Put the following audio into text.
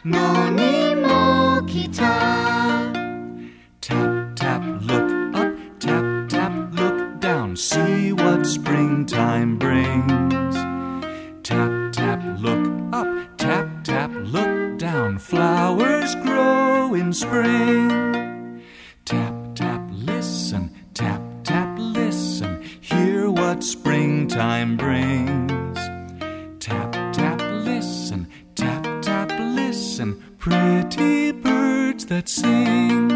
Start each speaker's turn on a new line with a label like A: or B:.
A: Noni mo kita.
B: Tap, tap, look up, tap, tap, look down. See what springtime brings. Tap, tap, look up, tap, tap, look down. Flowers grow in spring. Tap, tap, listen, tap, tap, listen. Hear what springtime brings. Tap, tap, listen, tap, tap, listen. Pretty birds that sing.